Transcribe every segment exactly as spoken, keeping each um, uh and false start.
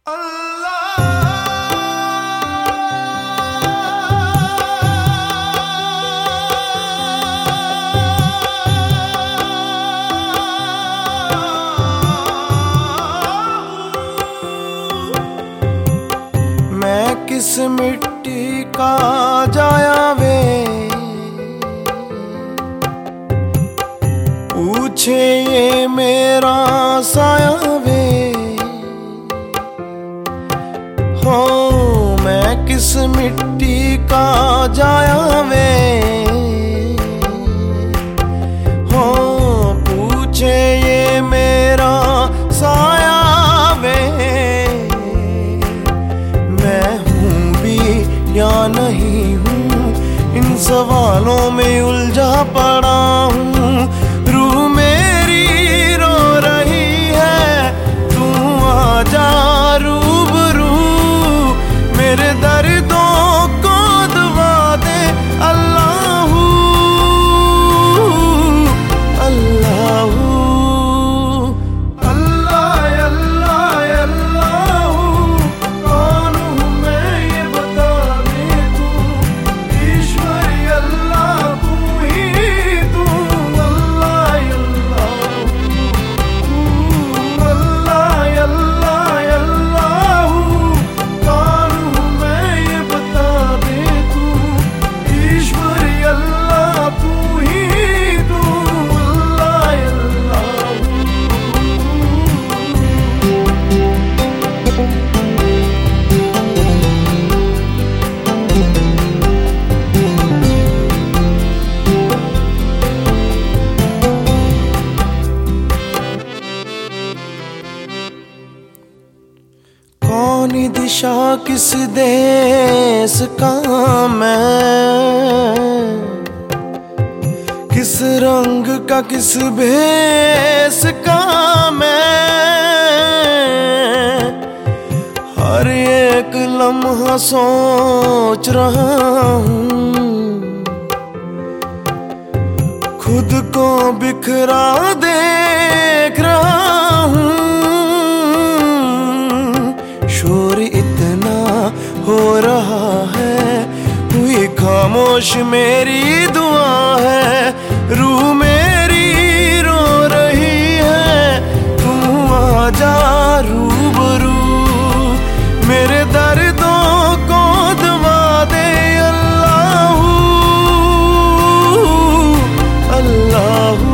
मैं किस मिट्टी का जाया वे, पूछे ये मेरा साया वे। हो मैं किस मिट्टी का जाया वे, हो पूछे ये मेरा साया वे। मैं हूँ भी या नहीं हूँ, इन सवालों में उलझा पड़ा हूँ। रूह मेरी रो रही है, तू आजा रूबरू, मेरे दर्दों को दवा दे। अल्लाह अल्लाह कौन दिशा किस देश का मैं, किस रंग का किस भेष का मैं। हर एक लम्हा सोच रहा हूँ, खुद को बिखरा देख रहा हूँ। शोर इतना हो रहा है, हुई खामोश मेरी दुआ है। रूह मेरी रो रही है, तू आजा रूबरू, मेरे दर्दों को दवा दे। अल्लाह अल्लाह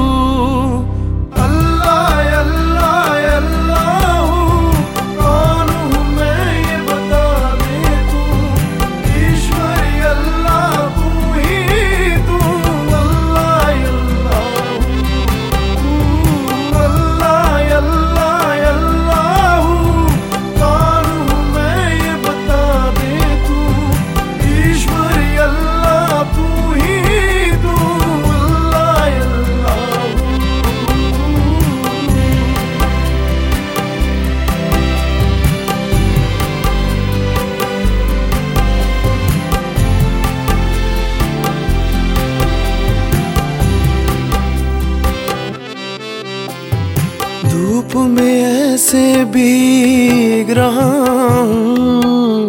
धूप में ऐसे भीग रहा हूँ,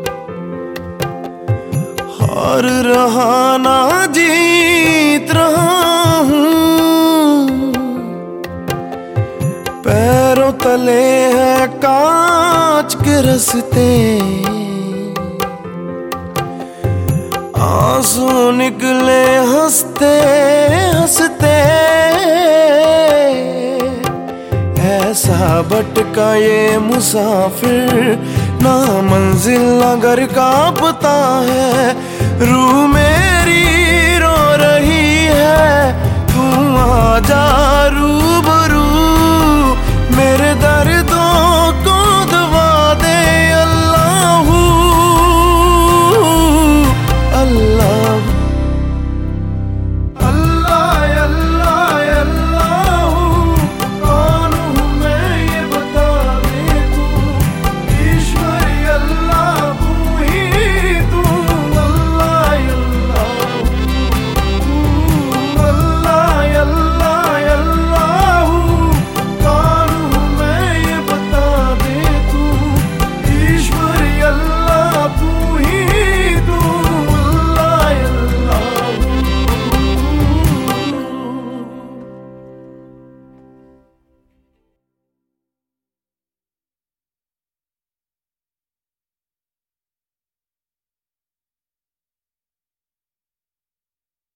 हार रहा ना जीत रहा हूँ। पैरों तले है कांच के रस्ते, आंसू निकले हंसते हंसते। ऐसा भटका ये मुसाफिर, ना मंजिल ना घर का पता है। रूह मेरी रो रही है, तू आजा